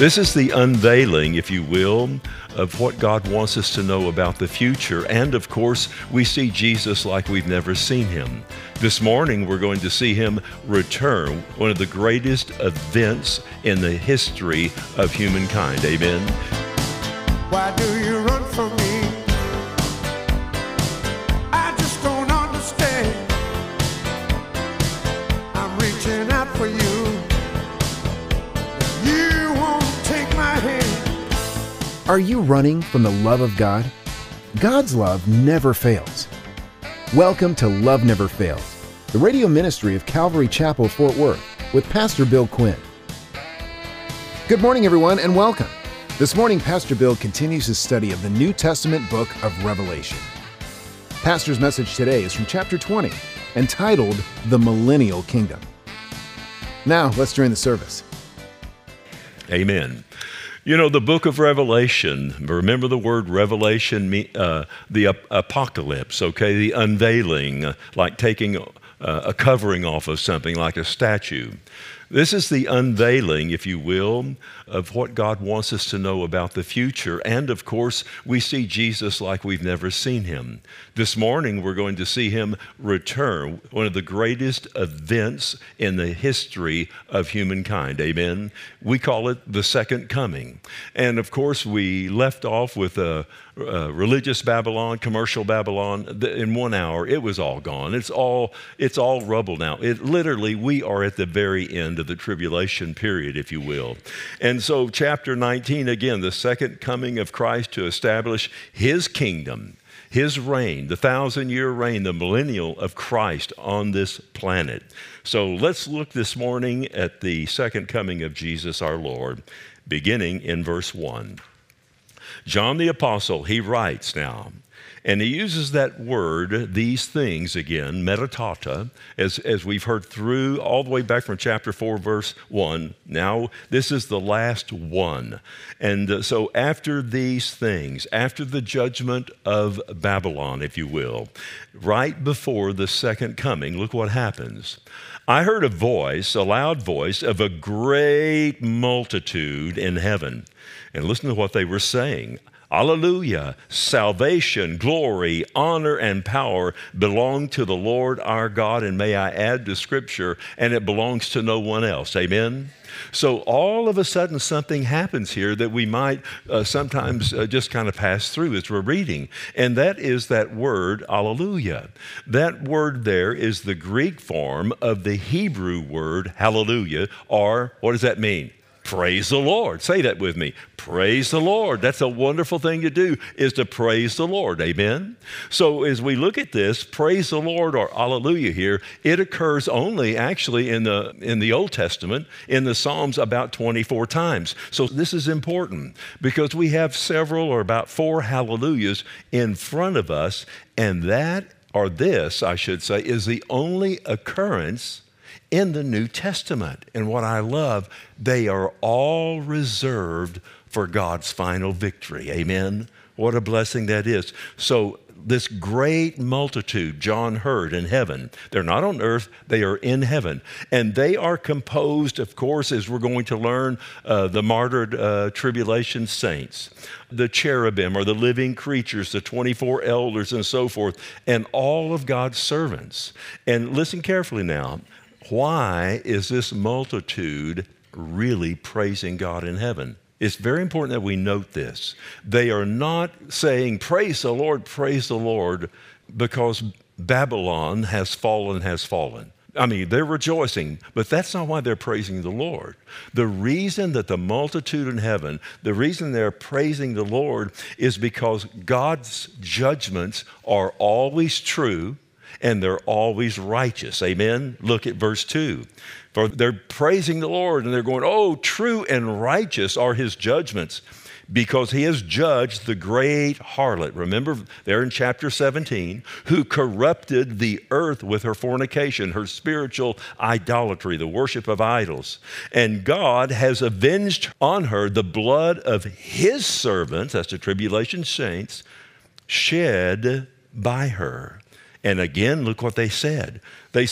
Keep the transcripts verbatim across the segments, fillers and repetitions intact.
This is the unveiling, if you will, of what God wants us to know about the future. And of course, we see Jesus like we've never seen him. This morning, we're going to see him return, one of the greatest events in the history of humankind. Amen. Why do you run from me? I just don't understand. I'm reaching out for you. You won't take my hand. Are you running from the love of God? God's love never fails. Welcome to Love Never Fails, the radio ministry of Calvary Chapel, Fort Worth, with Pastor Bill Quinn. Good morning, everyone, and welcome. This morning, Pastor Bill continues his study of the New Testament book of Revelation. Pastor's message today is from chapter twenty, entitled The Millennial Kingdom. Now, let's join the service. Amen. You know, the book of Revelation, remember the word revelation, uh, the ap- apocalypse, okay, the unveiling, uh, like taking uh, a covering off of something like a statue. This is the unveiling, if you will, of what God wants us to know about the future. And of course, we see Jesus like we've never seen him. This morning, we're going to see him return, one of the greatest events in the history of humankind. Amen. We call it the second coming. And of course, we left off with a Uh, religious Babylon, commercial Babylon. In one hour, it was all gone. It's all it's all rubble now. It literally, we are at the very end of the tribulation period, if you will. And so chapter nineteen, again, the second coming of Christ to establish his kingdom, his reign, the thousand-year reign, the millennial of Christ on this planet. So let's look this morning at the second coming of Jesus our Lord, beginning in verse one. John the Apostle, he writes now, and he uses that word, these things again, metatata, as, as we've heard through all the way back from chapter four, verse one. Now, this is the last one. And uh, so after these things, after the judgment of Babylon, if you will, right before the second coming, look what happens. I heard a voice, a loud voice of a great multitude in heaven. And listen to what they were saying. Alleluia, salvation, glory, honor, and power belong to the Lord our God. And may I add to Scripture, and it belongs to no one else. Amen? So all of a sudden something happens here that we might uh, sometimes uh, just kind of pass through as we're reading. And that is that word, alleluia. That word there is the Greek form of the Hebrew word, hallelujah, or what does that mean? Praise the Lord. Say that with me. Praise the Lord. That's a wonderful thing to do, is to praise the Lord. Amen? So as we look at this, praise the Lord or hallelujah here, it occurs only actually in the in the Old Testament, in the Psalms about twenty-four times. So this is important because we have several or about four hallelujahs in front of us, and that, or this, I should say, is the only occurrence in the New Testament. And what I love, they are all reserved for God's final victory. Amen? What a blessing that is. So this great multitude John heard in heaven, they're not on earth, they are in heaven. And they are composed, of course, as we're going to learn, uh, the martyred uh, tribulation saints, the cherubim or the living creatures, the twenty-four elders and so forth, and all of God's servants. And listen carefully now. Why is this multitude really praising God in heaven? It's very important that we note this. They are not saying, praise the Lord, praise the Lord, because Babylon has fallen, has fallen. I mean, they're rejoicing, but that's not why they're praising the Lord. The reason that the multitude in heaven, the reason they're praising the Lord is because God's judgments are always true, and they're always righteous. Amen? Look at verse two. For they're praising the Lord, and they're going, oh, true and righteous are his judgments, because he has judged the great harlot. Remember there in chapter seventeen, who corrupted the earth with her fornication, her spiritual idolatry, the worship of idols. And God has avenged on her the blood of his servants, that's the tribulation saints, shed by her. And again, look what they said. They said,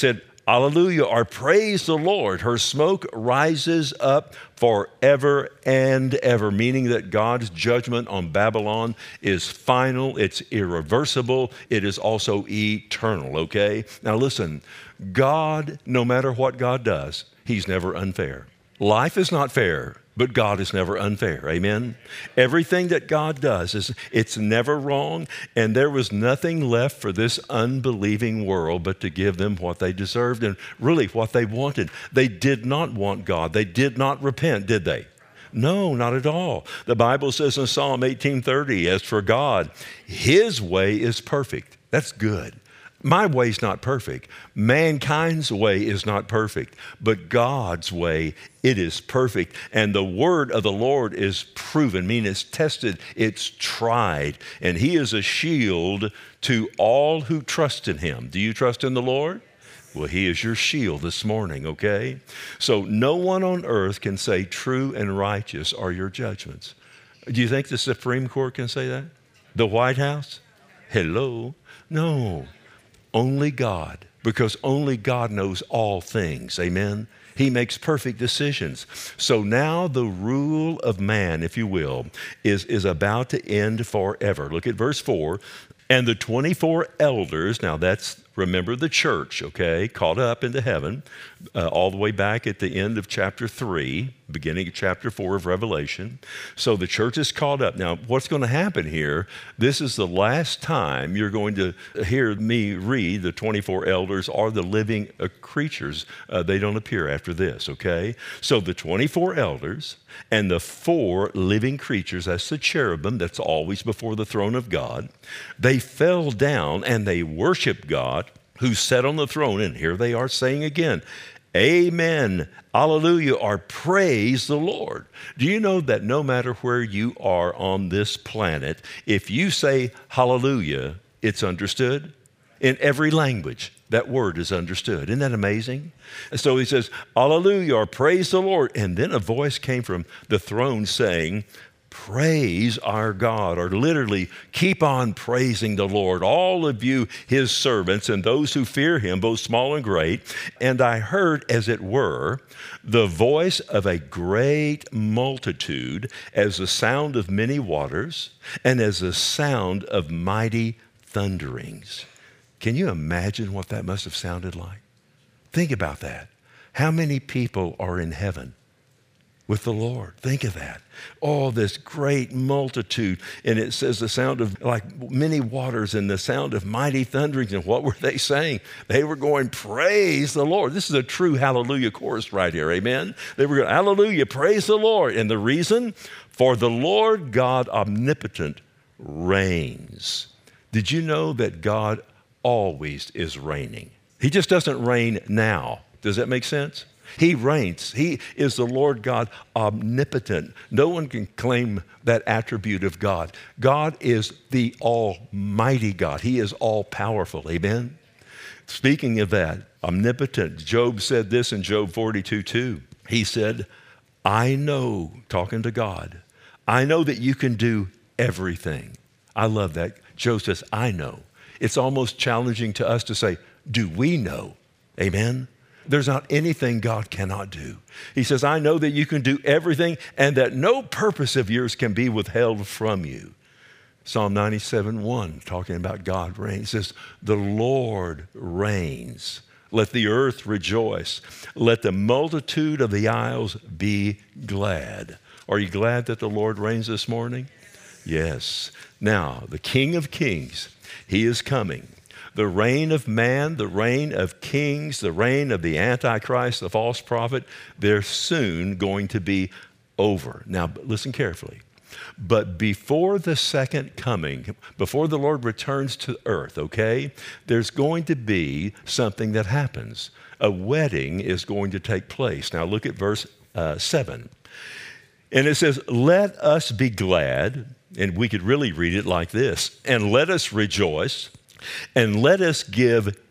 Hallelujah, or praise the Lord. Her smoke rises up forever and ever, meaning that God's judgment on Babylon is final, it's irreversible, it is also eternal, okay? Now listen, God, no matter what God does, He's never unfair. Life is not fair, but God is never unfair, amen? Everything that God does, is it's never wrong, and there was nothing left for this unbelieving world but to give them what they deserved and really what they wanted. They did not want God. They did not repent, did they? No, not at all. The Bible says in Psalm eighteen thirty, as for God, His way is perfect. That's good. My way's not perfect. Mankind's way is not perfect, but God's way, it is perfect. And the word of the Lord is proven, meaning it's tested, it's tried, and He is a shield to all who trust in Him. Do you trust in the Lord? Well, He is your shield this morning, okay? So no one on earth can say true and righteous are your judgments. Do you think the Supreme Court can say that? The White House? Hello? No. Only God, because only God knows all things, amen? He makes perfect decisions. So now the rule of man, if you will, is, is about to end forever. Look at verse four. And the twenty-four elders, now that's, remember the church, okay, caught up into heaven, uh, all the way back at the end of chapter three, beginning of chapter four of Revelation. So the church is caught up. Now, what's going to happen here, this is the last time you're going to hear me read the twenty-four elders or the living uh, creatures. Uh, they don't appear after this, okay? So the twenty-four elders and the four living creatures, that's the cherubim, that's always before the throne of God, they fell down and they worshiped God who sat on the throne. And here they are saying again, amen, hallelujah, or praise the Lord. Do you know that no matter where you are on this planet, if you say hallelujah, it's understood? In every language, that word is understood. Isn't that amazing? And so he says, hallelujah, or praise the Lord. And then a voice came from the throne saying, praise our God, or literally keep on praising the Lord, all of you, His servants, and those who fear Him, both small and great. And I heard, as it were, the voice of a great multitude, as the sound of many waters, and as the sound of mighty thunderings. Can you imagine what that must have sounded like? Think about that. How many people are in heaven with the Lord? Think of that. Oh, this great multitude. And it says the sound of like many waters and the sound of mighty thunderings. And what were they saying? They were going, praise the Lord. This is a true hallelujah chorus right here. Amen. They were going, hallelujah, praise the Lord. And the reason? For the Lord God omnipotent reigns. Did you know that God always is reigning? He just doesn't reign now. Does that make sense? He reigns. He is the Lord God omnipotent. No one can claim that attribute of God. God is the almighty God. He is all powerful. Amen? Speaking of that, omnipotent, Job said this in Job forty-two two. He said, I know, talking to God, I know that you can do everything. I love that. Job says, I know. It's almost challenging to us to say, do we know? Amen? There's not anything God cannot do. He says, I know that you can do everything and that no purpose of yours can be withheld from you. Psalm ninety-seven one, talking about God reigns, says, the Lord reigns. Let the earth rejoice. Let the multitude of the isles be glad. Are you glad that the Lord reigns this morning? Yes. Now, the King of Kings, He is coming. The reign of man, the reign of kings, the reign of the Antichrist, the false prophet, they're soon going to be over. Now, listen carefully. But before the second coming, before the Lord returns to earth, okay, there's going to be something that happens. A wedding is going to take place. Now, look at verse uh, seven. And it says, let us be glad, and we could really read it like this, and let us rejoice, and let us give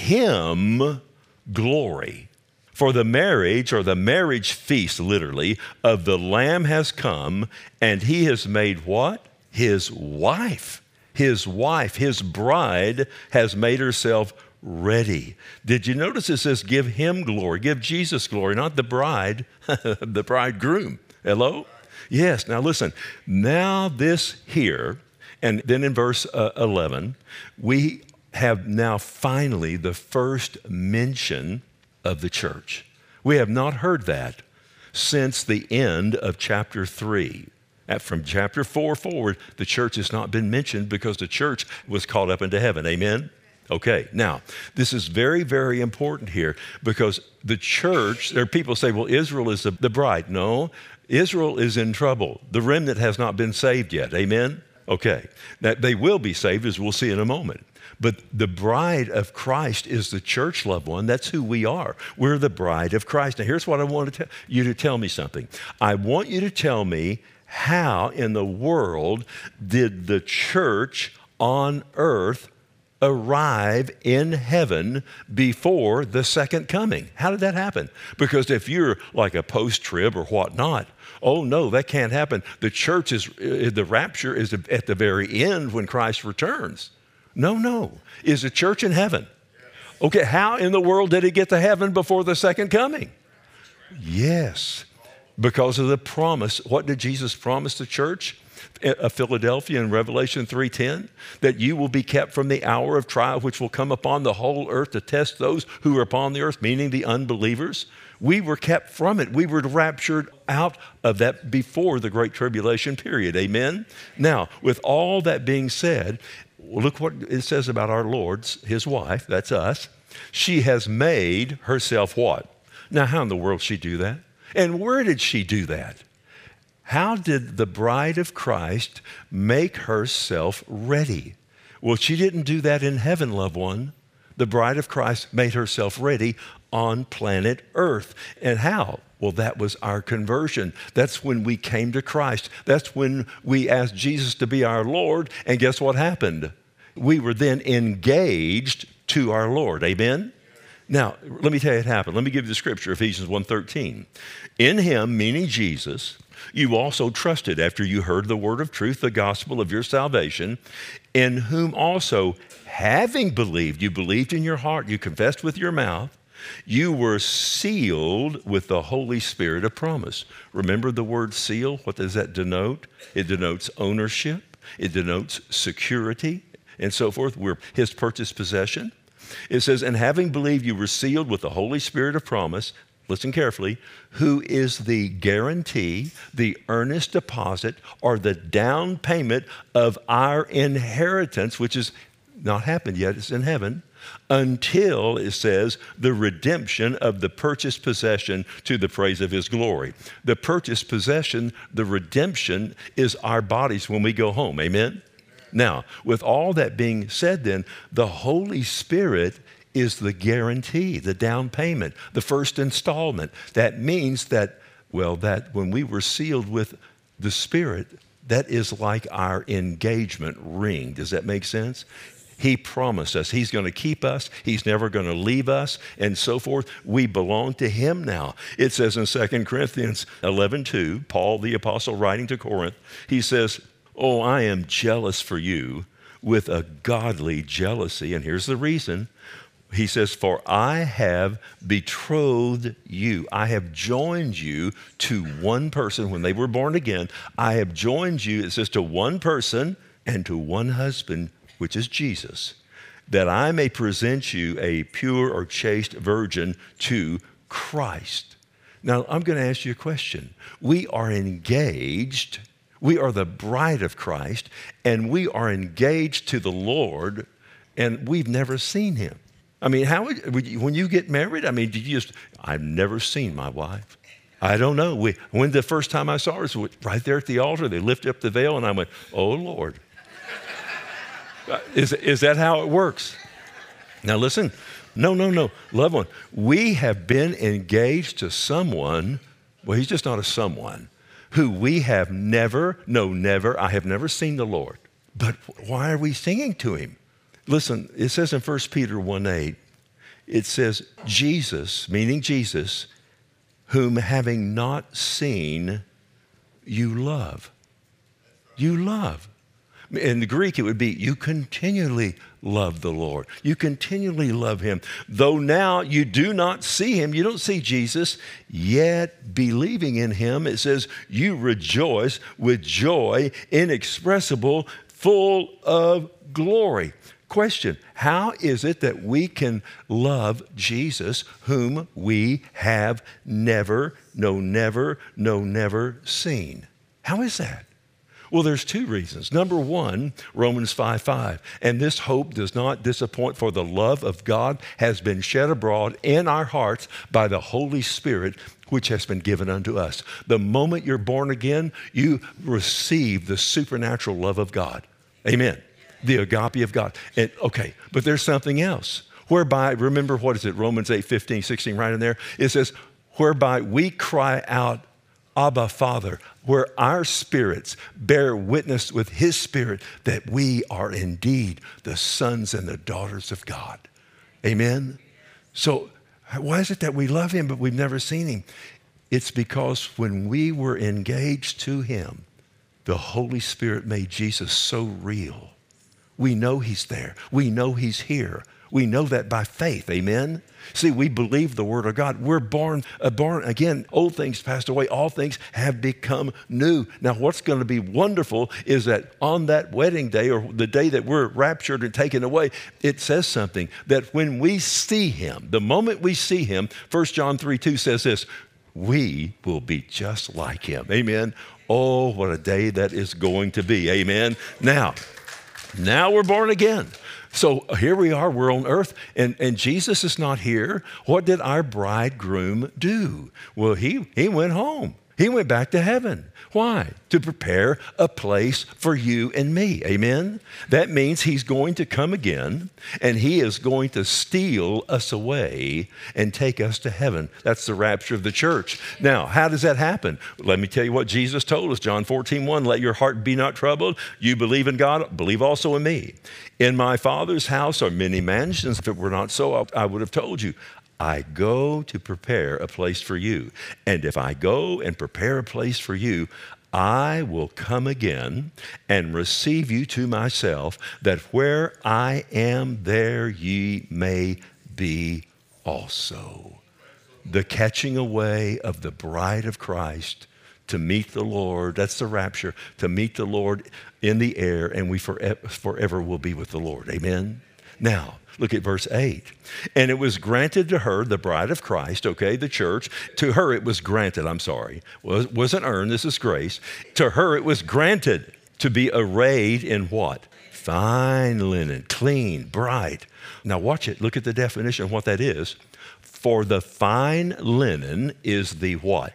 Him glory. For the marriage, or the marriage feast, literally, of the Lamb has come, and He has made what? His wife. His wife, His bride, has made herself ready. Did you notice it says give him glory, give Jesus glory, not the bride, the bridegroom. Hello? Yes, now listen, now this here, and then in verse uh, eleven, we have now finally the first mention of the church. We have not heard that since the end of chapter three. From chapter four forward, the church has not been mentioned because the church was caught up into heaven. Amen? Okay, now, this is very, very important here because the church, there are people say, well, Israel is the, the bride. No, Israel is in trouble. The remnant has not been saved yet. Amen? Okay, now they will be saved, as we'll see in a moment. But the bride of Christ is the church, loved one. That's who we are. We're the bride of Christ. Now, here's what I want to tell you to tell me something. I want you to tell me how in the world did the church on earth arrive in heaven before the second coming? How did that happen? Because if you're like a post-trib or whatnot, oh no, that can't happen. The church is, the rapture is at the very end when Christ returns. No, no. Is the church in heaven? Okay, how in the world did it get to heaven before the second coming? Yes, because of the promise. What did Jesus promise the church of Philadelphia in Revelation three ten? That you will be kept from the hour of trial which will come upon the whole earth to test those who are upon the earth, meaning the unbelievers. We were kept from it. We were raptured out of that before the Great Tribulation period. Amen? Now, with all that being said, look what it says about our Lord's, his wife, that's us. She has made herself what? Now, how in the world did she do that? And where did she do that? How did the bride of Christ make herself ready? Well, she didn't do that in heaven, loved one. The bride of Christ made herself ready on planet Earth. And how? Well, that was our conversion. That's when we came to Christ. That's when we asked Jesus to be our Lord. And guess what happened? We were then engaged to our Lord. Amen? Now, let me tell you what happened. Let me give you the scripture, Ephesians one thirteen. In him, meaning Jesus, you also trusted after you heard the word of truth, the gospel of your salvation, in whom also, having believed, you believed in your heart, you confessed with your mouth, you were sealed with the Holy Spirit of promise. Remember the word seal? What does that denote? It denotes ownership. It denotes security and so forth. We're his purchased possession. It says, and having believed you were sealed with the Holy Spirit of promise, listen carefully, who is the guarantee, the earnest deposit, or the down payment of our inheritance, which has not happened yet, it's in heaven, until, it says, the redemption of the purchased possession to the praise of his glory. The purchased possession, the redemption, is our bodies when we go home. Amen? Now, with all that being said then, the Holy Spirit is the guarantee, the down payment, the first installment. That means that, well, that when we were sealed with the Spirit, that is like our engagement ring. Does that make sense? He promised us he's going to keep us. He's never going to leave us and so forth. We belong to him now. It says in Second Corinthians eleven two, Paul the apostle writing to Corinth, he says, oh, I am jealous for you with a godly jealousy. And here's the reason. He says, for I have betrothed you. I have joined you to one person. When they were born again, I have joined you, it says, to one person and to one husband, which is Jesus, that I may present you a pure or chaste virgin to Christ. Now, I'm going to ask you a question. We are engaged. We are the bride of Christ, and we are engaged to the Lord, and we've never seen him. I mean, how would, would you, when you get married, I mean, did you just, I've never seen my wife. I don't know. We, when the first time I saw her, was right there at the altar, they lifted up the veil, and I went, oh, Lord. Is, is that how it works? Now listen, no, no, no, loved one, we have been engaged to someone, well, he's just not a someone, who we have never, no, never, I have never seen the Lord. But why are we singing to him? Listen, it says in First Peter one eight, it says, Jesus, meaning Jesus, whom having not seen, you love. You love. In the Greek, it would be, you continually love the Lord. You continually love him. Though now you do not see him, you don't see Jesus, yet believing in him, it says, you rejoice with joy inexpressible, full of glory. Question, how is it that we can love Jesus whom we have never, no never, no never seen? How is that? Well, there's two reasons. Number one, Romans five five. And this hope does not disappoint, for the love of God has been shed abroad in our hearts by the Holy Spirit, which has been given unto us. The moment you're born again, you receive the supernatural love of God. Amen. The agape of God. And okay, but there's something else. Whereby, remember, what is it? Romans eight fifteen, sixteen, right in there. It says, whereby we cry out, Abba, Father, where our spirits bear witness with his spirit that we are indeed the sons and the daughters of God. Amen? So why is it that we love him but we've never seen him? It's because when we were engaged to him, the Holy Spirit made Jesus so real. We know he's there. We know he's here. We know that by faith. Amen? See, we believe the word of God. We're born, uh, born again. Old things passed away. All things have become new. Now, what's going to be wonderful is that on that wedding day, or the day that we're raptured and taken away, it says something that when we see him, the moment we see him, First John three two says this, we will be just like him. Amen? Oh, what a day that is going to be. Amen? Now, now we're born again. So here we are, we're on earth, and, and Jesus is not here. What did our bridegroom do? Well, he, he went home. He went back to heaven. Why? To prepare a place for you and me. Amen? That means he's going to come again, and he is going to steal us away and take us to heaven. That's the rapture of the church. Now, how does that happen? Let me tell you what Jesus told us. John fourteen one, let your heart be not troubled. You believe in God, believe also in me. In my Father's house are many mansions. If it were not so, I would have told you. I go to prepare a place for you. And if I go and prepare a place for you, I will come again and receive you to myself, that where I am, there ye may be also. The catching away of the bride of Christ to meet the Lord, that's the rapture, to meet the Lord in the air, and we forever, forever will be with the Lord. Amen? Now, look at verse eight. And it was granted to her, the bride of Christ, okay, the church. To her it was granted, I'm sorry. Was, wasn't earned, this is grace. To her it was granted to be arrayed in what? Fine linen, clean, bright. Now watch it. Look at the definition of what that is. For the fine linen is the what?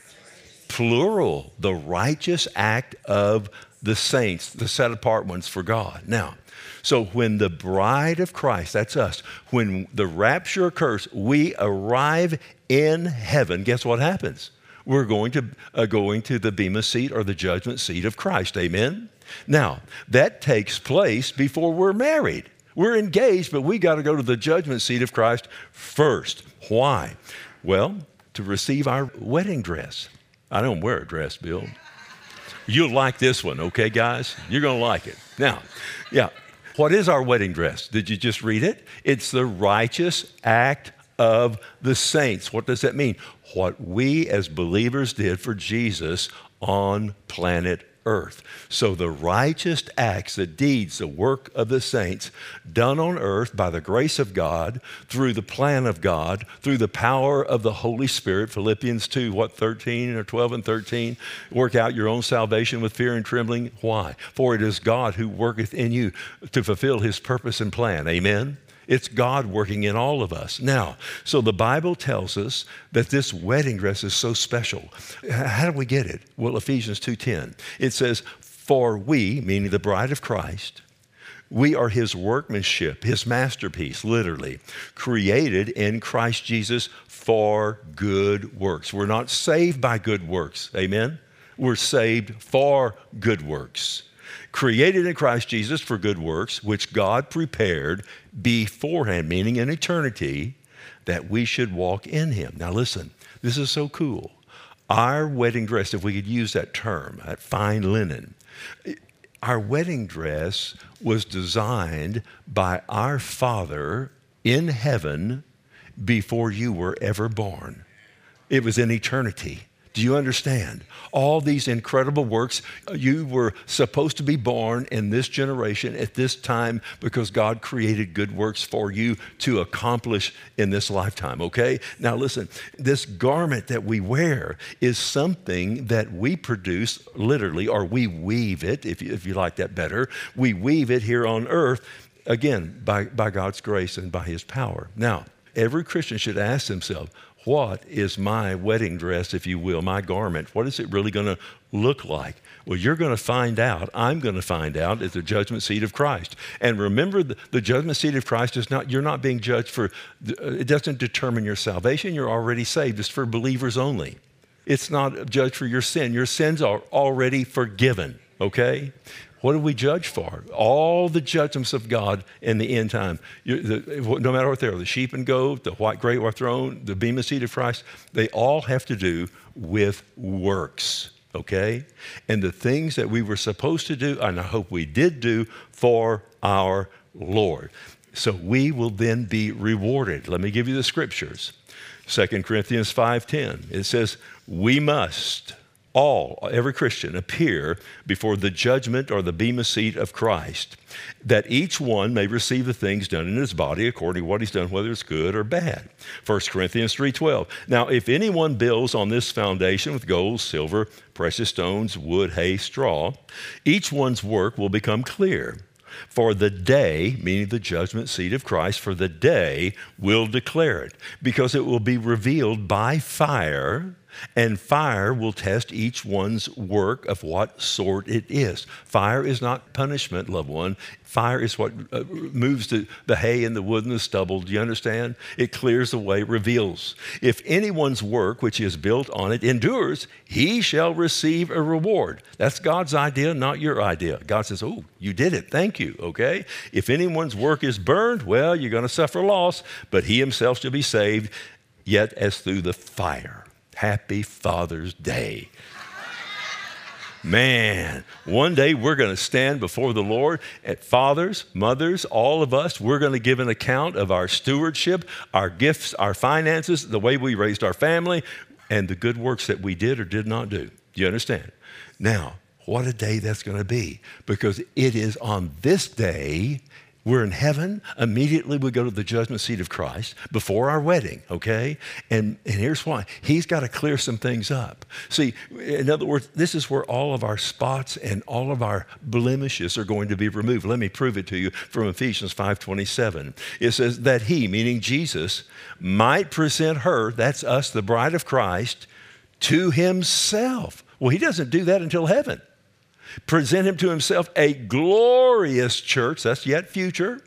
Plural, the righteous act of the saints, the set apart ones for God. Now, so when the bride of Christ, that's us, when the rapture occurs, we arrive in heaven. Guess what happens? We're going to uh, going to the bema seat or the judgment seat of Christ. Amen? Now, that takes place before we're married. We're engaged, but we got to go to the judgment seat of Christ first. Why? Well, to receive our wedding dress. I don't wear a dress, Bill. You'll like this one, okay, guys? You're going to like it. Now, yeah. What is our wedding dress? Did you just read it? It's the righteous act of the saints. What does that mean? What we as believers did for Jesus on planet Earth. So the righteous acts, the deeds, the work of the saints done on earth by the grace of God, through the plan of God, through the power of the Holy Spirit, Philippians two, what, thirteen or twelve and thirteen, work out your own salvation with fear and trembling. Why? For it is God who worketh in you to fulfill his purpose and plan. Amen? It's God working in all of us. Now, so the Bible tells us that this wedding dress is so special. How do we get it? Well, Ephesians two ten. It says, for we, meaning the bride of Christ, we are his workmanship, his masterpiece, literally, created in Christ Jesus for good works. We're not saved by good works. Amen? We're saved for good works. Created in Christ Jesus for good works, which God prepared beforehand, meaning in eternity, that we should walk in him. Now listen, this is so cool. Our wedding dress, if we could use that term, that fine linen, our wedding dress was designed by our Father in heaven before you were ever born. It was in eternity. Do you understand? All these incredible works, you were supposed to be born in this generation at this time because God created good works for you to accomplish in this lifetime, okay? Now listen, this garment that we wear is something that we produce literally, or we weave it, if you, if you like that better. We weave it here on earth, again, by, by God's grace and by His power. Now, every Christian should ask themselves, what is my wedding dress, if you will, my garment? What is it really going to look like? Well, you're going to find out. I'm going to find out at the judgment seat of Christ. And remember, the, the judgment seat of Christ is not, you're not being judged for, it doesn't determine your salvation. You're already saved. It's for believers only. It's not judged for your sin. Your sins are already forgiven, okay? What do we judge for? All the judgments of God in the end time. You, the, no matter what they are, the sheep and goat, the white great white throne, the bema seat of Christ, they all have to do with works, okay? And the things that we were supposed to do, and I hope we did do, for our Lord. So we will then be rewarded. Let me give you the scriptures. Second Corinthians five ten, it says, we must all, every Christian, appear before the judgment or the bema seat of Christ, that each one may receive the things done in his body according to what he's done, whether it's good or bad. First Corinthians three twelve. Now, if anyone builds on this foundation with gold, silver, precious stones, wood, hay, straw, each one's work will become clear. For the day, meaning the judgment seat of Christ, for the day will declare it, because it will be revealed by fire, and fire will test each one's work of what sort it is. Fire is not punishment, loved one. Fire is what uh, moves the, the hay and the wood and the stubble. Do you understand? It clears the way, reveals. If anyone's work, which is built on it, endures, he shall receive a reward. That's God's idea, not your idea. God says, oh, you did it. Thank you, okay? If anyone's work is burned, well, you're going to suffer loss, but he himself shall be saved, yet as through the fire. Happy Father's Day. Man, one day we're going to stand before the Lord. At fathers, mothers, all of us, we're going to give an account of our stewardship, our gifts, our finances, the way we raised our family, and the good works that we did or did not do. Do you understand? Now, what a day that's going to be, because it is on this day. We're in heaven. Immediately we go to the judgment seat of Christ before our wedding, okay? And, and here's why. He's got to clear some things up. See, in other words, this is where all of our spots and all of our blemishes are going to be removed. Let me prove it to you from Ephesians five twenty-seven. It says that he, meaning Jesus, might present her, that's us, the bride of Christ, to himself. Well, he doesn't do that until heaven. Present him to himself a glorious church, that's yet future,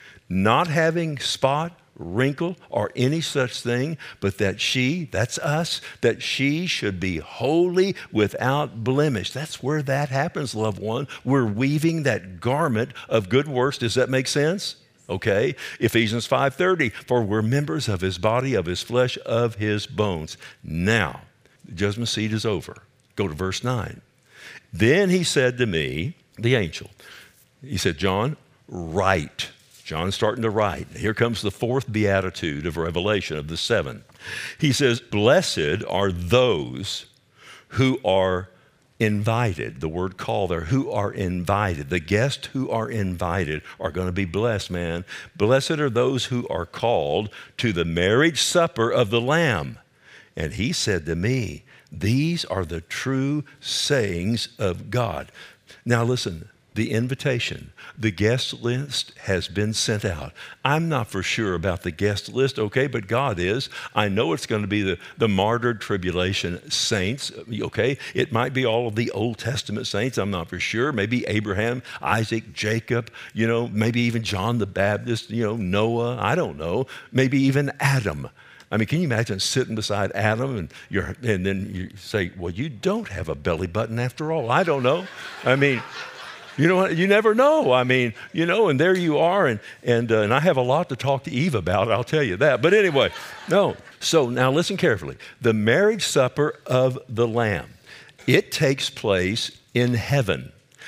not having spot, wrinkle, or any such thing, but that she, that's us, that she should be holy without blemish. That's where that happens, loved one. We're weaving that garment of good works. Does that make sense? Okay. Ephesians five thirty, for we're members of his body, of his flesh, of his bones. Now, the judgment seat is over. Go to verse nine. Then he said to me, the angel, he said, John, write. John's starting to write. Here comes the fourth beatitude of Revelation of the seven. He says, blessed are those who are invited. The word call there, who are invited. The guests who are invited are going to be blessed, man. Blessed are those who are called to the marriage supper of the Lamb. And he said to me, these are the true sayings of God. Now listen, the invitation, the guest list has been sent out. I'm not for sure about the guest list, okay, but God is. I know it's going to be the, the martyred tribulation saints, okay? It might be all of the Old Testament saints, I'm not for sure. Maybe Abraham, Isaac, Jacob, you know, maybe even John the Baptist, you know, Noah, I don't know. Maybe even Adam. I mean, can you imagine sitting beside Adam and you're, and then you say, well, you don't have a belly button after all. I don't know. I mean, you know what? You never know. I mean, you know, and there you are. And, and, uh, and I have a lot to talk to Eve about. I'll tell you that. But anyway, no. So now listen carefully. The marriage supper of the Lamb, it takes place in heaven.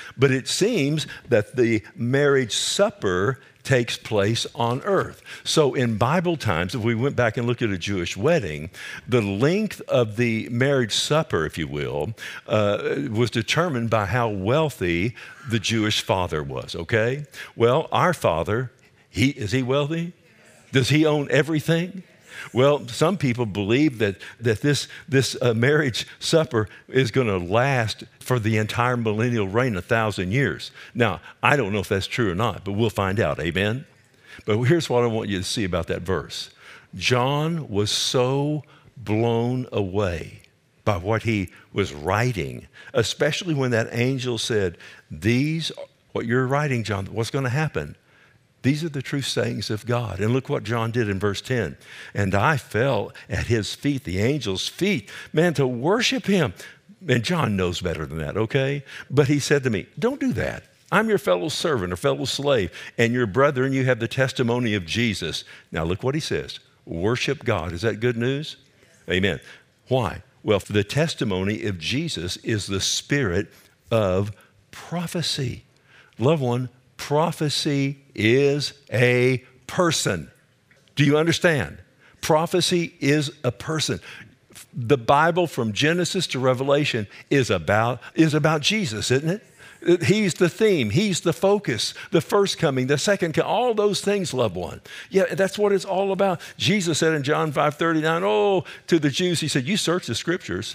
But it seems that the marriage supper takes place on earth. So in Bible times, if we went back and looked at a Jewish wedding, the length of the marriage supper, if you will, uh, was determined by how wealthy the Jewish father was, okay? Well, our father, he is he wealthy? Does he own everything? Well, some people believe that, that this, this uh, marriage supper is going to last for the entire millennial reign, a thousand years. Now, I don't know if that's true or not, but we'll find out, amen? But here's what I want you to see about that verse. John was so blown away by what he was writing, especially when that angel said, these, what you're writing, John, what's going to happen? These are the true sayings of God. And look what John did in verse ten. And I fell at his feet, the angel's feet, man, to worship him. And John knows better than that, okay? But he said to me, don't do that. I'm your fellow servant or fellow slave, and your brother, and you have the testimony of Jesus. Now look what he says. Worship God. Is that good news? Amen. Why? Well, for the testimony of Jesus is the spirit of prophecy. Loved one, prophecy is a person. Do you understand? Prophecy is a person. The Bible from Genesis to Revelation is about, is about Jesus, isn't it? He's the theme. He's the focus. The first coming, the second coming, all those things, loved one. Yeah, that's what it's all about. Jesus said in John five thirty-nine, oh, to the Jews, he said, you search the scriptures,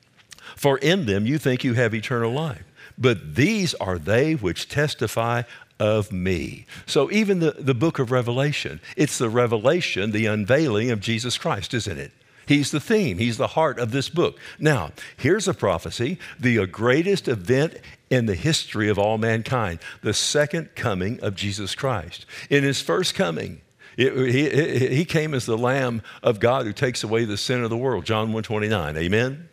for in them you think you have eternal life. But these are they which testify of me. So even the, the book of Revelation, it's the revelation, the unveiling of Jesus Christ, isn't it? He's the theme. He's the heart of this book. Now, here's a prophecy, the greatest event in the history of all mankind, the second coming of Jesus Christ. In his first coming, it, he, he came as the Lamb of God who takes away the sin of the world, John one twenty-nine. Amen?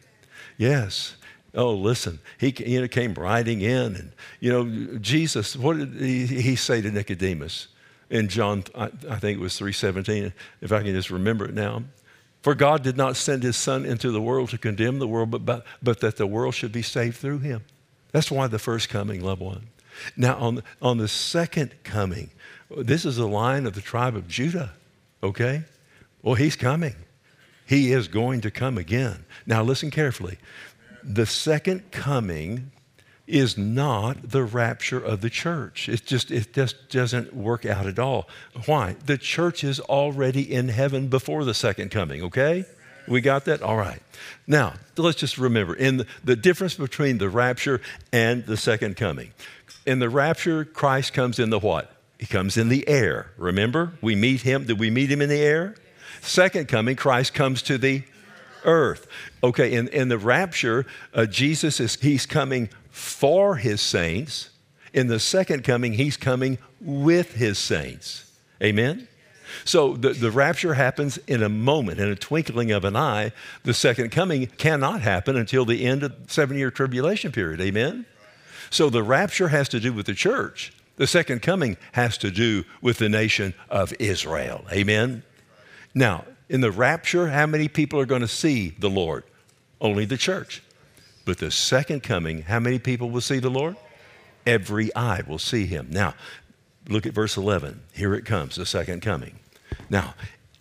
Yes. Oh, listen, he you know, came riding in, and, you know, Jesus, what did he, he say to Nicodemus in John, I, I think it was three seventeen, if I can just remember it now. For God did not send his son into the world to condemn the world, but, but, but that the world should be saved through him. That's why the first coming, loved one. Now, on, on the second coming, this is the line of the tribe of Judah, okay? Well, he's coming. He is going to come again. Now, listen carefully. The second coming is not the rapture of the church. It just, it just doesn't work out at all. Why? The church is already in heaven before the second coming, okay? We got that? All right. Now, let's just remember, in the, the difference between the rapture and the second coming. In the rapture, Christ comes in the what? He comes in the air. Remember? We meet him. Did we meet him in the air? Second coming, Christ comes to the earth. Okay, in, in the rapture, uh, Jesus is, he's coming for his saints. In the second coming, he's coming with his saints. Amen? So the, the rapture happens in a moment, in a twinkling of an eye. The second coming cannot happen until the end of the seven-year tribulation period. Amen? So the rapture has to do with the church. The second coming has to do with the nation of Israel. Amen? Now, in the rapture, how many people are going to see the Lord? Only the church. But the second coming, how many people will see the Lord? Every eye will see him. Now, look at verse eleven. Here it comes, the second coming. Now,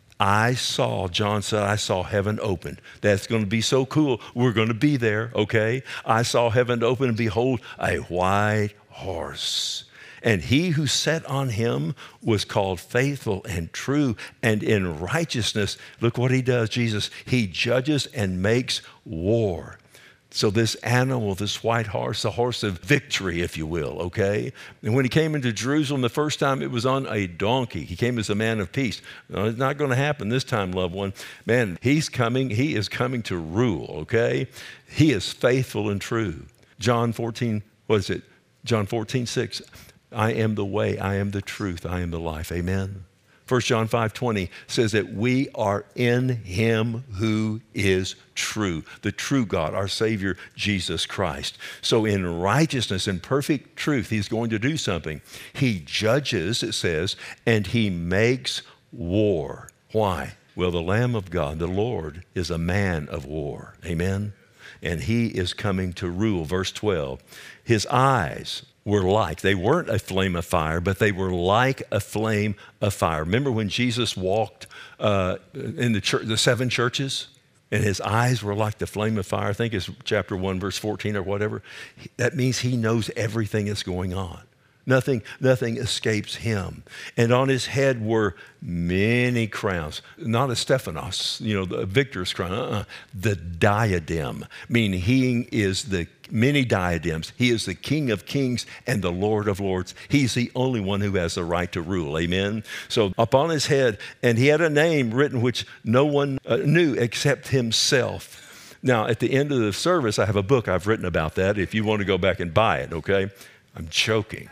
I saw, John said, I saw heaven open. That's going to be so cool. We're going to be there, okay? I saw heaven open, and behold, a white horse. And he who sat on him was called Faithful and True, and in righteousness, look what he does, Jesus, he judges and makes war. So this animal, this white horse, the horse of victory, if you will, okay? And when he came into Jerusalem the first time, it was on a donkey. He came as a man of peace. No, it's not going to happen this time, loved one. Man, he's coming. He is coming to rule, okay? He is faithful and true. John fourteen, what is it? John fourteen, six. I am the way, I am the truth, I am the life. Amen. First John five twenty says that we are in him who is true, the true God, our Savior, Jesus Christ. So in righteousness and perfect truth, he's going to do something. He judges, it says, and he makes war. Why? Well, the Lamb of God, the Lord, is a man of war. Amen. and he is coming to rule. Verse twelve, his eyes were like, they weren't a flame of fire, but they were like a flame of fire. Remember when Jesus walked uh, in the church, the seven churches, and his eyes were like the flame of fire? I think it's chapter one, verse fourteen or whatever. That means he knows everything that's going on. Nothing, nothing escapes him. And on his head were many crowns, not a Stephanos, you know, the victor's crown, uh-uh. The diadem, meaning he is the many diadems. He is the King of kings and the Lord of lords. He's the only one who has the right to rule. Amen. So upon his head, and he had a name written which no one uh, knew except himself. Now, at the end of the service, I have a book I've written about that if you want to go back and buy it, okay? I'm joking.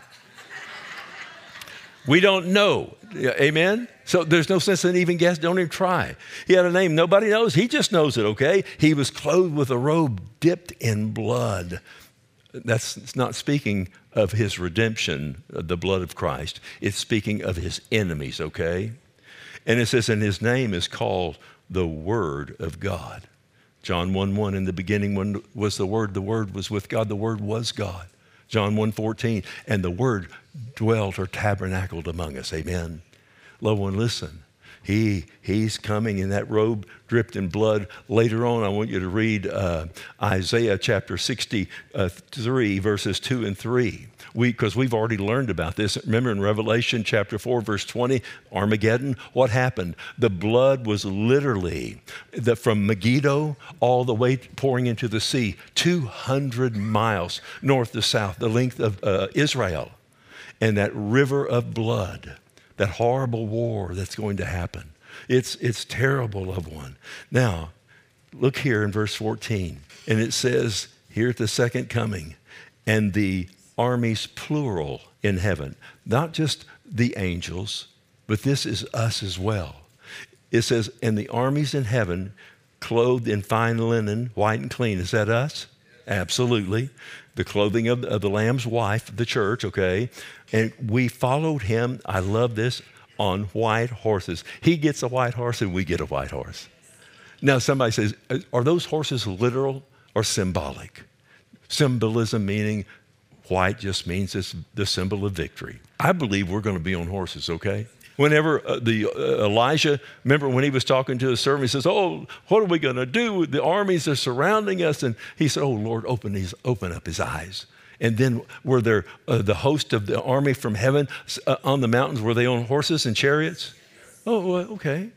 We don't know. Amen? So there's no sense in even guess. Don't even try. He had a name nobody knows. He just knows it, okay? He was clothed with a robe dipped in blood. That's it's not speaking of his redemption, the blood of Christ. It's speaking of his enemies, okay? And it says, and his name is called the Word of God. John one one, in the beginning was the Word. The Word was with God. The Word was God. John one fourteen, and the Word dwelt or tabernacled among us. Amen. Loved one, listen. He, he's coming in that robe dripped in blood. Later on, I want you to read uh, Isaiah chapter sixty-three, verses two and three. We, because we've already learned about this. Remember in Revelation chapter four, verse twenty, Armageddon, what happened? The blood was literally the, from Megiddo all the way pouring into the sea, two hundred miles north to south, the length of uh, Israel. And that river of blood, that horrible war that's going to happen. It's, it's terrible, loved one. Now, look here in verse fourteen, and it says here at the second coming, and the armies plural in heaven, not just the angels, but this is us as well. It says, and the armies in heaven clothed in fine linen, white and clean. Is that us? Absolutely. The clothing of, of the Lamb's wife, the church, okay? And we followed him, I love this, on white horses. He gets a white horse and we get a white horse. Now somebody says, are those horses literal or symbolic? Symbolism meaning white just means it's the symbol of victory. I believe we're going to be on horses, okay? Whenever uh, the uh, Elijah, remember when he was talking to his servant, he says, oh, what are we going to do? The armies are surrounding us. And he said, oh, Lord, open, his, open up his eyes. And then were there uh, the host of the army from heaven uh, on the mountains? Were they on horses and chariots? Oh, well, okay.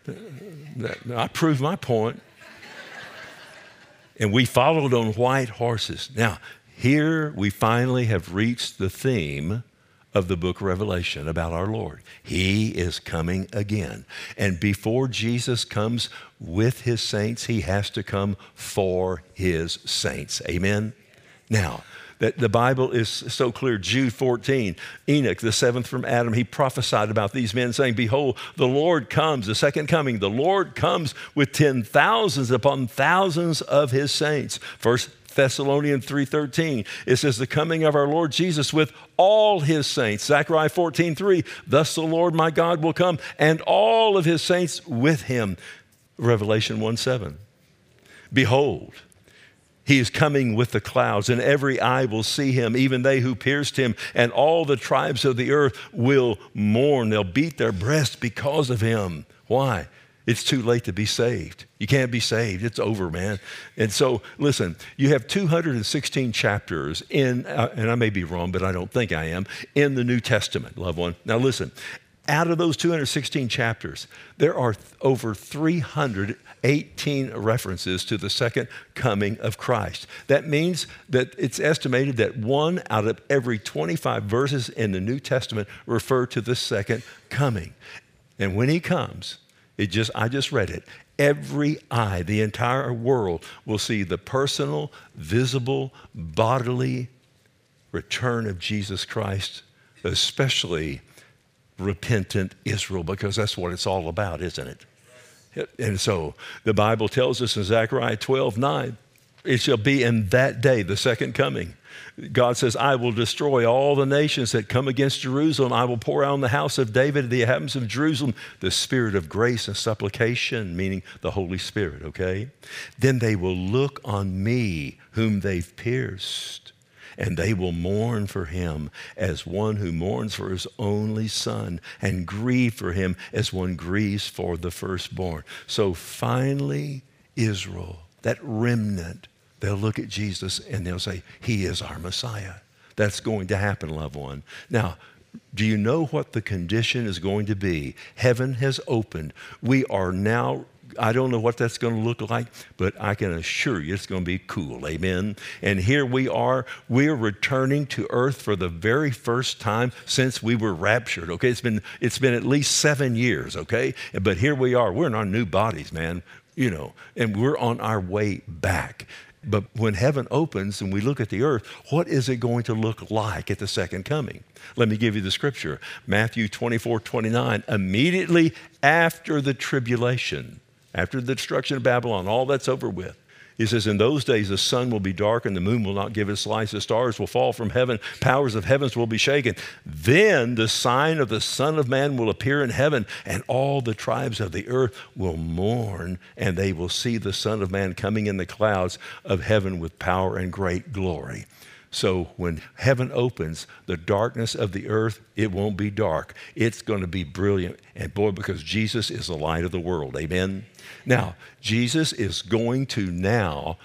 I proved my point. And we followed on white horses. Now, here we finally have reached the theme of the book of Revelation about our Lord. He is coming again. And before Jesus comes with his saints, he has to come for his saints. Amen? Now, that the Bible is so clear. Jude fourteen, Enoch, the seventh from Adam, he prophesied about these men saying, behold, the Lord comes, the second coming, the Lord comes with ten thousands upon thousands of his saints. First Thessalonians three thirteen, it says the coming of our Lord Jesus with all his saints. Zechariah fourteen three, thus the Lord my God will come and all of his saints with him. Revelation one seven, behold, he is coming with the clouds, and every eye will see him, even they who pierced him, and all the tribes of the earth will mourn. They'll beat their breasts because of him. Why? It's too late to be saved. You can't be saved. It's over, man. And so, listen, you have two hundred sixteen chapters in, uh, and I may be wrong, but I don't think I am, in the New Testament, loved one. Now listen, out of those two hundred sixteen chapters, there are th- over three hundred eighteen references to the second coming of Christ. That means that it's estimated that one out of every twenty-five verses in the New Testament refer to the second coming. And when he comes, it just I just read it, every eye, the entire world will see the personal, visible, bodily return of Jesus Christ, especially repentant Israel, because that's what it's all about, isn't it? And so the Bible tells us in Zechariah twelve nine, It shall be in that day, the second coming. God says, I will destroy all the nations that come against Jerusalem. I will pour out on the house of David, the inhabitants of Jerusalem, the spirit of grace and supplication, meaning the Holy Spirit, okay? Then they will look on me, whom they've pierced, and they will mourn for him as one who mourns for his only son, and grieve for him as one grieves for the firstborn. So finally, Israel, that remnant, they'll look at Jesus and they'll say, he is our Messiah. That's going to happen, loved one. Now, do you know what the condition is going to be? Heaven has opened. We are now, I don't know what that's going to look like, but I can assure you it's going to be cool, amen? And here we are, we're returning to earth for the very first time since we were raptured, okay? It's been, it's been at least seven years, okay? But here we are, we're in our new bodies, man, you know, and we're on our way back. But when heaven opens and we look at the earth, what is it going to look like at the second coming? Let me give you the scripture. Matthew twenty-four, twenty-nine, immediately after the tribulation, after the destruction of Babylon, all that's over with. He says, in those days, the sun will be dark and the moon will not give its light. The stars will fall from heaven. Powers of heavens will be shaken. Then the sign of the Son of Man will appear in heaven, and all the tribes of the earth will mourn, and they will see the Son of Man coming in the clouds of heaven with power and great glory. So when heaven opens, the darkness of the earth, it won't be dark. It's going to be brilliant. And boy, because Jesus is the light of the world. Amen? Now, Jesus is going to now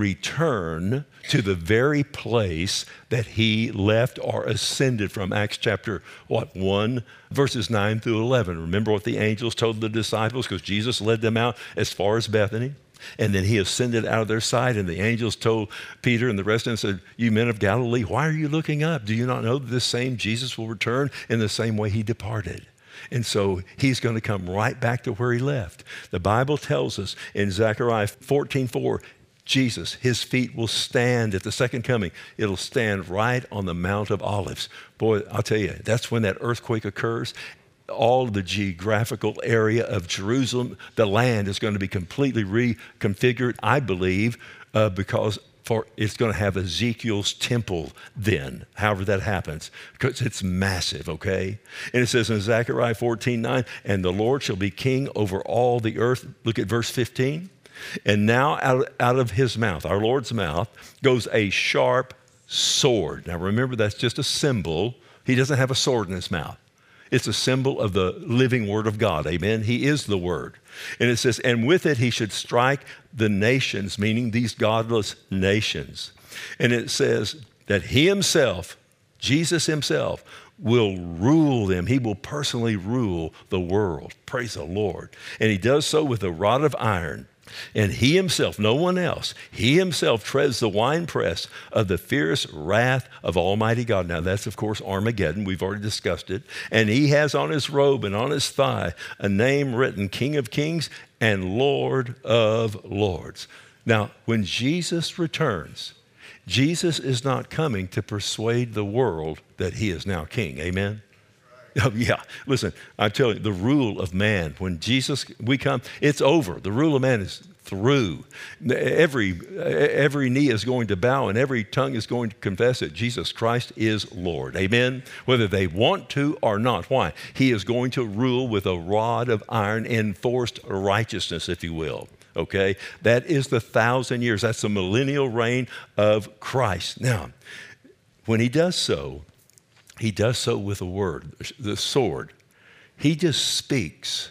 return to the very place that he left or ascended from. Acts chapter, what, one, verses nine through eleven. Remember what the angels told the disciples, because Jesus led them out as far as Bethany. And then he ascended out of their sight, and the angels told Peter and the rest of them, said, you men of Galilee, why are you looking up? Do you not know that this same Jesus will return in the same way he departed? And so he's going to come right back to where he left. The Bible tells us in Zechariah fourteen four, Jesus, his feet will stand at the second coming. It'll stand right on the Mount of Olives. Boy, I'll tell you, that's when that earthquake occurs. All the geographical area of Jerusalem, the land is going to be completely reconfigured, I believe, uh, because for it's going to have Ezekiel's temple then, however that happens, because it's massive, okay? And it says in Zechariah fourteen nine, and the Lord shall be king over all the earth. Look at verse fifteen. And now out, out of his mouth, our Lord's mouth, goes a sharp sword. Now remember, that's just a symbol. He doesn't have a sword in his mouth. It's a symbol of the living word of God, amen? He is the word. And it says, and with it he should strike the nations, meaning these godless nations. And it says that he himself, Jesus himself, will rule them. He will personally rule the world. Praise the Lord. And he does so with a rod of iron. And he himself, no one else, he himself treads the winepress of the fierce wrath of Almighty God. Now that's, of course, Armageddon. We've already discussed it. And he has on his robe and on his thigh a name written, King of Kings and Lord of Lords. Now, when Jesus returns, Jesus is not coming to persuade the world that he is now king. Amen? Oh, yeah. Listen, I tell you, the rule of man, when Jesus, we come, it's over. The rule of man is through. Every, every knee is going to bow and every tongue is going to confess that Jesus Christ is Lord. Amen? Whether they want to or not. Why? He is going to rule with a rod of iron, enforced righteousness, if you will. Okay? That is the thousand years. That's the millennial reign of Christ. Now, when he does so, he does so with a word, the sword. He just speaks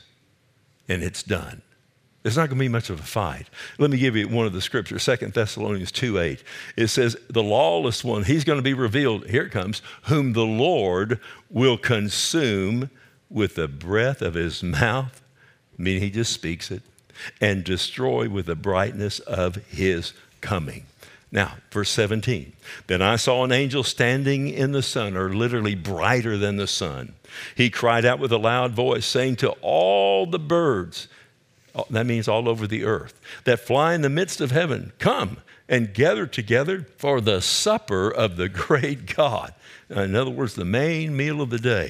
and it's done. There's not going to be much of a fight. Let me give you one of the scriptures, Second Thessalonians two eight. It says, the lawless one, he's going to be revealed, here it comes, whom the Lord will consume with the breath of his mouth, meaning he just speaks it, and destroy with the brightness of his coming. Now, verse seventeen, then I saw an angel standing in the sun, or literally brighter than the sun. He cried out with a loud voice, saying to all the birds, that means all over the earth, that fly in the midst of heaven, come and gather together for the supper of the great God. In other words, the main meal of the day.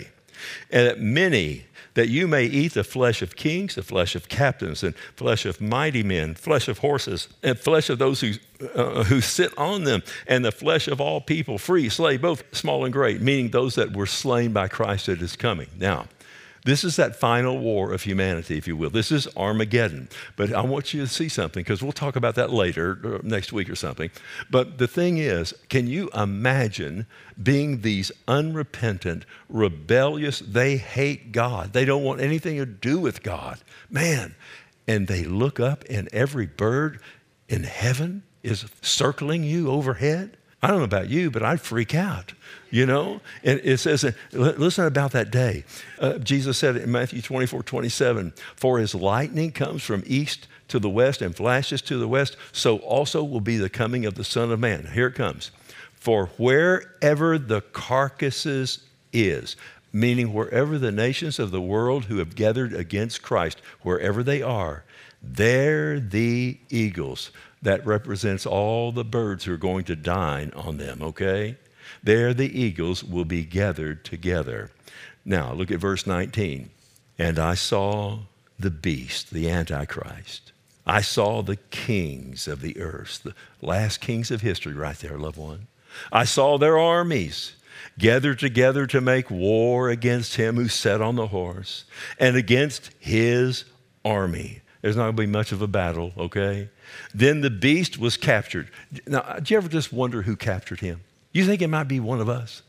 And that many, that you may eat the flesh of kings, the flesh of captains, and flesh of mighty men, flesh of horses, and flesh of those who, uh, who sit on them, and the flesh of all people, free, slave, both small and great, meaning those that were slain by Christ that is coming. Now, this is that final war of humanity, if you will. This is Armageddon. But I want you to see something, because we'll talk about that later, or next week or something. But the thing is, can you imagine being these unrepentant, rebellious, they hate God. They don't want anything to do with God. Man, and they look up and every bird in heaven is circling you overhead? I don't know about you, but I'd freak out, you know? And it says, listen about that day. Uh, Jesus said in Matthew twenty-four, twenty-seven, for as lightning comes from east to the west and flashes to the west, so also will be the coming of the Son of Man. Here it comes. For wherever the carcasses is, meaning wherever the nations of the world who have gathered against Christ, wherever they are, there the eagles. That represents all the birds who are going to dine on them, okay? There the eagles will be gathered together. Now, look at verse nineteen. And I saw the beast, the Antichrist. I saw the kings of the earth, the last kings of history right there, loved one. I saw their armies gathered together to make war against him who sat on the horse and against his army. There's not going to be much of a battle, okay? Then the beast was captured. Now, do you ever just wonder who captured him? You think it might be one of us?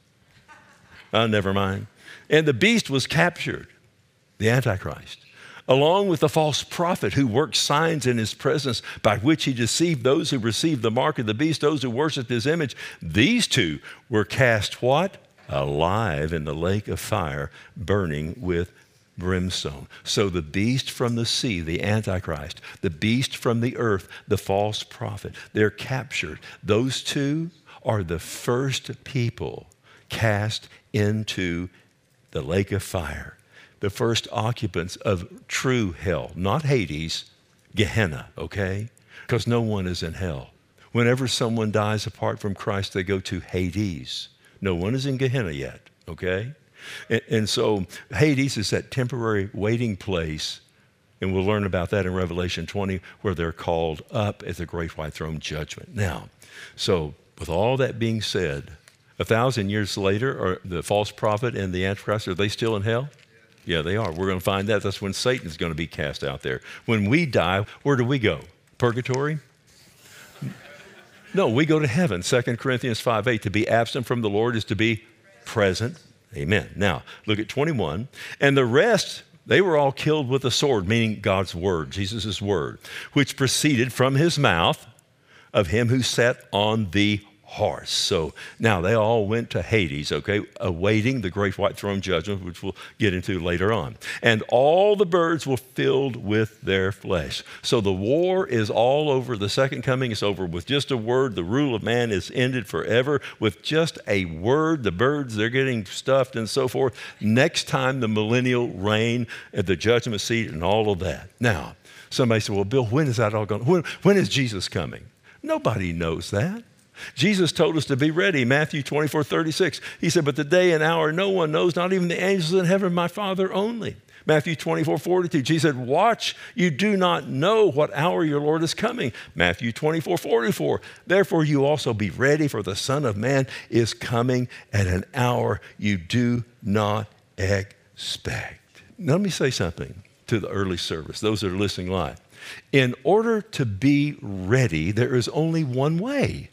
Oh, never mind. And the beast was captured, the Antichrist, along with the false prophet who worked signs in his presence by which he deceived those who received the mark of the beast, those who worshiped his image. These two were cast what? Alive in the lake of fire, burning with brimstone. So the beast from the sea, the Antichrist, the beast from the earth, the false prophet, they're captured. Those two are the first people cast into the lake of fire, the first occupants of true hell, not Hades, Gehenna, okay? Because no one is in hell. Whenever someone dies apart from Christ, they go to Hades. No one is in Gehenna yet, okay? And, and so Hades is that temporary waiting place, and we'll learn about that in Revelation twenty, where they're called up at the great white throne judgment. Now, so with all that being said, a thousand years later, are the false prophet and the Antichrist, are they still in hell? Yeah, they are. We're going to find that. That's when Satan's going to be cast out there. When we die, where do we go? Purgatory? No, we go to heaven. Second Corinthians five eight, to be absent from the Lord is to be present. Amen. Now, look at twenty-one. And the rest, they were all killed with a sword, meaning God's word, Jesus' word, which proceeded from his mouth of him who sat on the horse. So now they all went to Hades, okay, awaiting the great white throne judgment, which we'll get into later on. And all the birds were filled with their flesh. So the war is all over. The second coming is over with just a word. The rule of man is ended forever with just a word. The birds, they're getting stuffed and so forth. Next time, the millennial reign at the judgment seat and all of that. Now, somebody said, well, Bill, when is that all going? When, when is Jesus coming? Nobody knows that. Jesus told us to be ready. Matthew twenty-four, thirty-six. He said, but the day and hour no one knows, not even the angels in heaven, my Father only. Matthew twenty-four, forty-two. Jesus said, watch, you do not know what hour your Lord is coming. Matthew twenty-four, forty-four. Therefore you also be ready, for the Son of Man is coming at an hour you do not expect. Now, let me say something to the early service, those that are listening live. In order to be ready, there is only one way.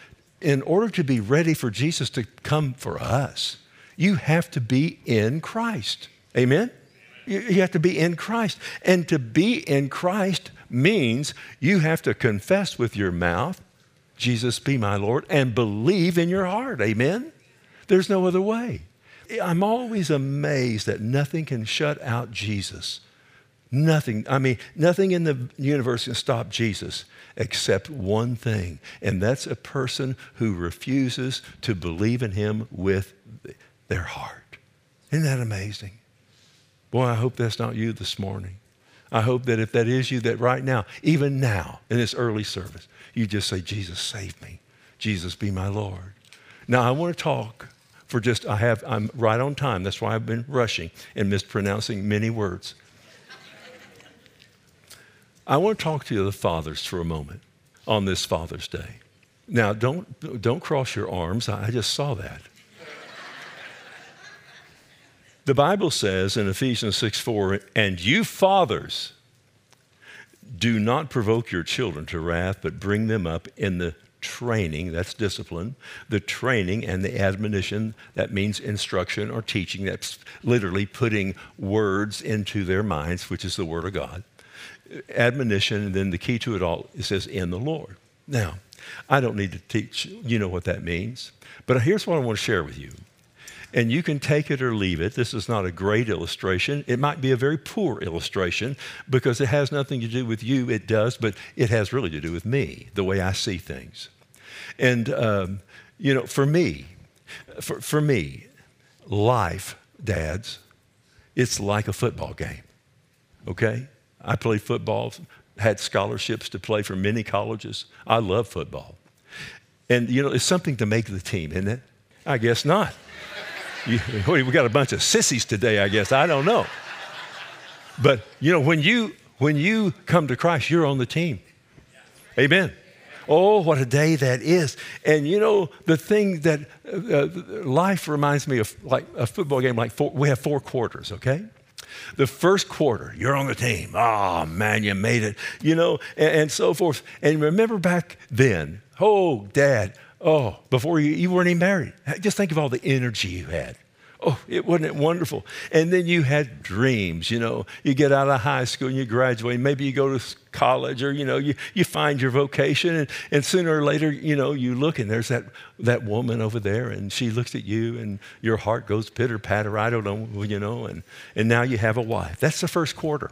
In order to be ready for Jesus to come for us, you have to be in Christ. Amen? You, you have to be in Christ. And to be in Christ means you have to confess with your mouth, Jesus be my Lord, and believe in your heart. Amen? There's no other way. I'm always amazed that nothing can shut out Jesus. Nothing, I mean, nothing in the universe can stop Jesus except one thing, and that's a person who refuses to believe in him with their heart. Isn't that amazing? Boy, I hope that's not you this morning. I hope that if that is you, that right now, even now, in this early service, you just say, Jesus, save me. Jesus, be my Lord. Now, I want to talk for just, I have, I'm right on time. That's why I've been rushing and mispronouncing many words. I want to talk to you, the fathers, for a moment on this Father's Day. Now, don't, don't cross your arms. I just saw that. The Bible says in Ephesians six four, and you fathers, do not provoke your children to wrath, but bring them up in the training, that's discipline, the training and the admonition, that means instruction or teaching, that's literally putting words into their minds, which is the Word of God. Admonition, and then the key to it all, it says, in the Lord. Now, I don't need to teach, you know what that means, but here's what I want to share with you. And you can take it or leave it. This is not a great illustration. It might be a very poor illustration because it has nothing to do with you. It does, but it has really to do with me, the way I see things. And, um, you know, for me, for, for me, life, dads, it's like a football game, okay? I played football, had scholarships to play for many colleges. I love football. And, you know, it's something to make the team, isn't it? I guess not. You, we got a bunch of sissies today, I guess. I don't know. But, you know, when you, when you come to Christ, you're on the team. Amen. Oh, what a day that is. And, you know, the thing that uh, life reminds me of, like a football game, like four, we have four quarters, okay? The first quarter, you're on the team. Oh, man, you made it, you know, and, and so forth. And remember back then, oh, Dad, oh, before you, you weren't even married. Just think of all the energy you had. Oh, it wasn't it wonderful? And then you had dreams, you know. You get out of high school and you graduate. Maybe you go to college or, you know, you, you find your vocation. And, and sooner or later, you know, you look and there's that, that woman over there and she looks at you and your heart goes pitter-patter, I don't know, you know, and, and now you have a wife. That's the first quarter.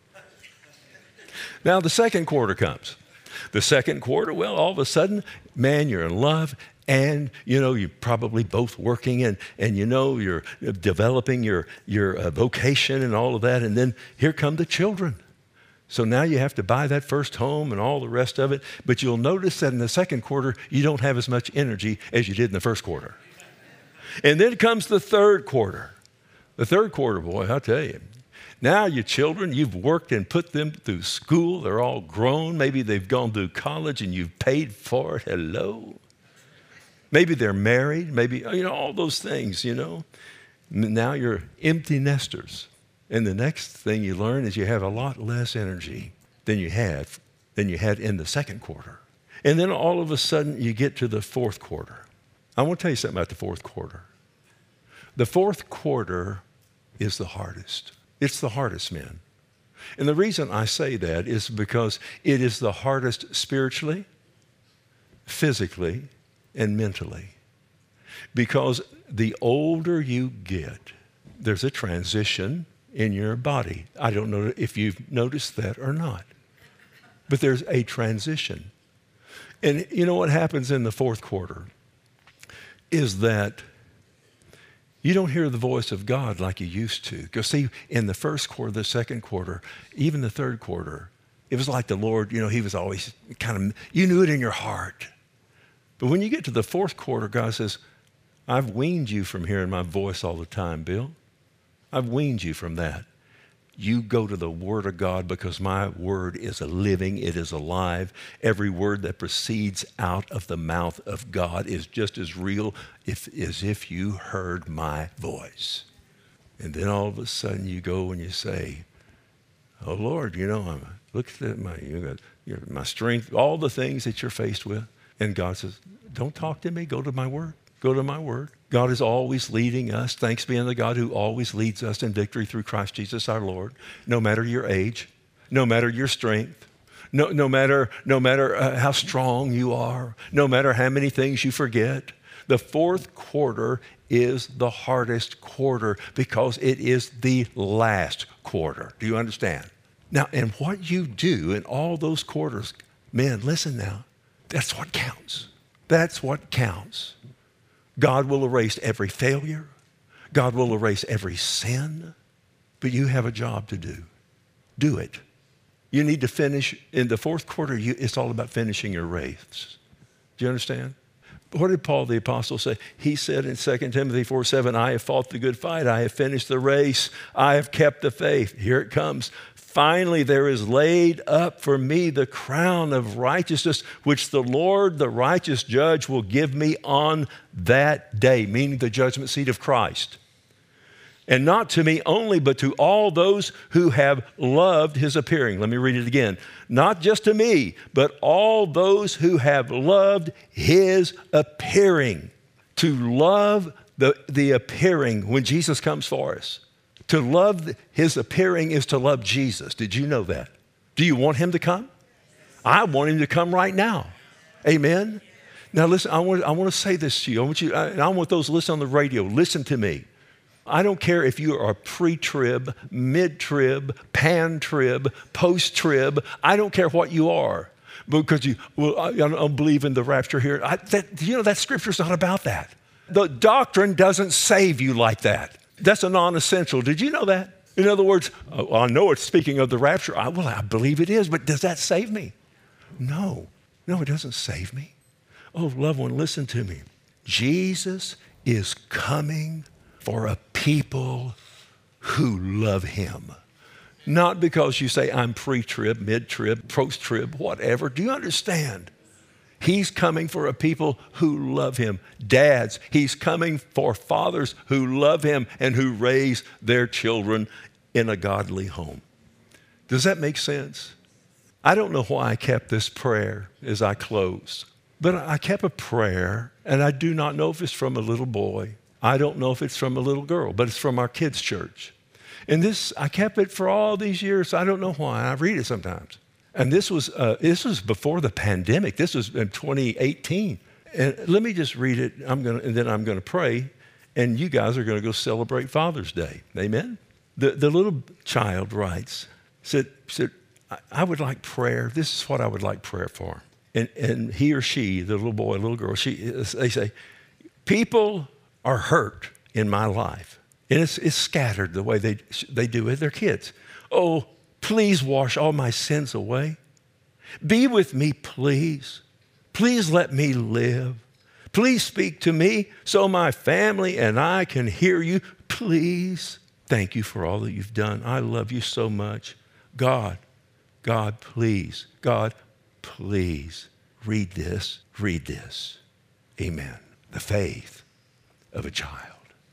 Now the second quarter comes. The second quarter, well, all of a sudden, man, you're in love and, you know, you're probably both working and, and you know, you're developing your, your uh, vocation and all of that. And then here come the children. So now you have to buy that first home and all the rest of it. But you'll notice that in the second quarter, you don't have as much energy as you did in the first quarter. And then comes the third quarter. The third quarter, boy, I'll tell you. Now your children, you've worked and put them through school. They're all grown. Maybe they've gone through college and you've paid for it. Hello. Maybe they're married. Maybe, you know, all those things, you know. Now you're empty nesters. And the next thing you learn is you have a lot less energy than you had, than you had in the second quarter. And then all of a sudden you get to the fourth quarter. I want to tell you something about the fourth quarter. The fourth quarter is the hardest. It's the hardest, men. And the reason I say that is because it is the hardest spiritually, physically, and mentally. Because the older you get, there's a transition in your body. I don't know if you've noticed that or not, but there's a transition. And you know what happens in the fourth quarter is that you don't hear the voice of God like you used to. Because see, in the first quarter, the second quarter, even the third quarter, it was like the Lord, you know, he was always kind of, you knew it in your heart. But when you get to the fourth quarter, God says, I've weaned you from hearing my voice all the time, Bill. I've weaned you from that. You go to the Word of God because my Word is a living, it is alive. Every word that proceeds out of the mouth of God is just as real if, as if you heard my voice. And then all of a sudden you go and you say, oh, Lord, you know, I'm, look at my, you got, your, my strength, all the things that you're faced with. And God says, don't talk to me, go to my Word. Go to my Word. God is always leading us. Thanks be unto the God who always leads us in victory through Christ Jesus our Lord. No matter your age, no matter your strength, no, no matter, no matter uh, how strong you are, no matter how many things you forget, the fourth quarter is the hardest quarter because it is the last quarter. Do you understand? Now, and what you do in all those quarters, men, listen now, that's what counts. That's what counts. God will erase every failure. God will erase every sin. But you have a job to do. Do it. You need to finish. In the fourth quarter, you, it's all about finishing your race. Do you understand? What did Paul the Apostle say? He said in Second Timothy four seven, I have fought the good fight. I have finished the race. I have kept the faith. Here it comes. Finally, there is laid up for me the crown of righteousness, which the Lord, the righteous judge, will give me on that day, meaning the judgment seat of Christ. And not to me only, but to all those who have loved his appearing. Let me read it again. Not just to me, but all those who have loved his appearing. To love the, the appearing when Jesus comes for us. To love his appearing is to love Jesus. Did you know that? Do you want him to come? I want him to come right now. Amen? Now listen, I want, I want to say this to you. I want you, I, I want those listening on the radio, listen to me. I don't care if you are pre-trib, mid-trib, pan-trib, post-trib. I don't care what you are. Because you, well, I, I don't believe in the rapture here. I, that, you know, that scripture's not about that. The doctrine doesn't save you like that. That's a non-essential. Did you know that? In other words, oh, I know it's speaking of the rapture. I, well, I believe it is, but does that save me? No. No, it doesn't save me. Oh, loved one, listen to me. Jesus is coming for a people who love him. Not because you say, I'm pre-trib, mid-trib, post-trib, whatever. Do you understand? He's coming for a people who love him. Dads, he's coming for fathers who love him and who raise their children in a godly home. Does that make sense? I don't know why I kept this prayer as I close, but I kept a prayer, and I do not know if it's from a little boy. I don't know if it's from a little girl, but it's from our kids' church. And this, I kept it for all these years. I don't know why. I read it sometimes. And this was uh, this was before the pandemic. This was in twenty eighteen. And let me just read it. I'm gonna, and then I'm going to pray. And you guys are going to go celebrate Father's Day. Amen. The the little child writes, said said, I would like prayer. This is what I would like prayer for. And and he or she, the little boy, little girl, she they say, people are hurt in my life, and it's it's scattered the way they they do with their kids. Oh. Please wash all my sins away. Be with me, please. Please let me live. Please speak to me so my family and I can hear you. Please. Thank you for all that you've done. I love you so much. God, God, please. God, please. Read this. Read this. Amen. The faith of a child.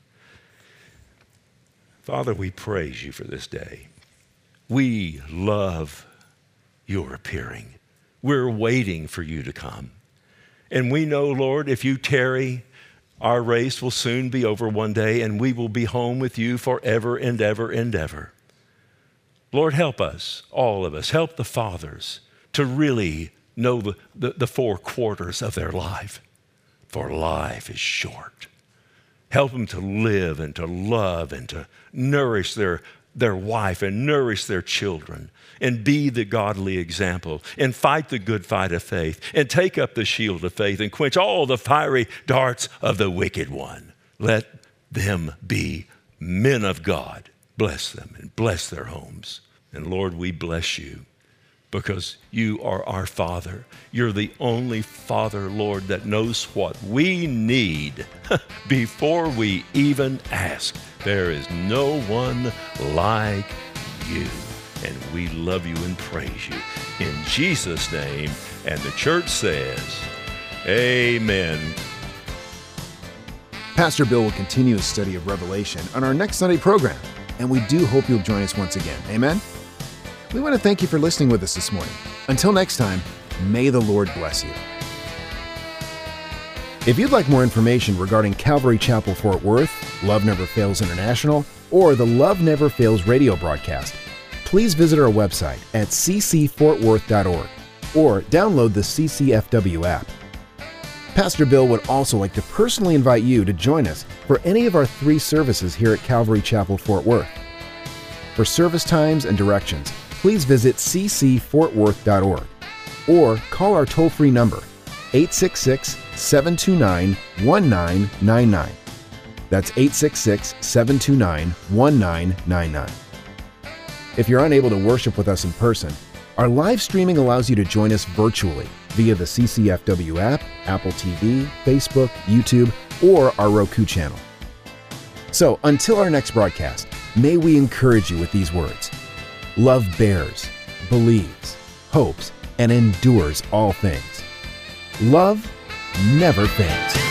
Father, we praise you for this day. We love your appearing. We're waiting for you to come. And we know, Lord, if you tarry, our race will soon be over one day, and we will be home with you forever and ever and ever. Lord, help us, all of us, help the fathers to really know the, the, the four quarters of their life, for life is short. Help them to live and to love and to nourish their their wife and nourish their children and be the godly example and fight the good fight of faith and take up the shield of faith and quench all the fiery darts of the wicked one. Let them be men of God. Bless them and bless their homes. And Lord, we bless you because you are our Father. You're the only Father, Lord, that knows what we need before we even ask. There is no one like you. And we love you and praise you. In Jesus' name, and the church says, amen. Pastor Bill will continue his study of Revelation on our next Sunday program, and we do hope you'll join us once again. Amen? We want to thank you for listening with us this morning. Until next time, may the Lord bless you. If you'd like more information regarding Calvary Chapel Fort Worth, Love Never Fails International, or the Love Never Fails radio broadcast, please visit our website at c c fort worth dot org or download the C C F W app. Pastor Bill would also like to personally invite you to join us for any of our three services here at Calvary Chapel Fort Worth. For service times and directions, please visit c c fort worth dot org or call our toll-free number eight six six, seven two nine, one nine nine nine. That's eight six six, seven two nine, one nine nine nine. If you're unable to worship with us in person, our live streaming allows you to join us virtually via the C C F W app, Apple T V, Facebook, YouTube, or our Roku channel. So until our next broadcast, may we encourage you with these words. Love bears, believes, hopes, and endures all things. Love never fails.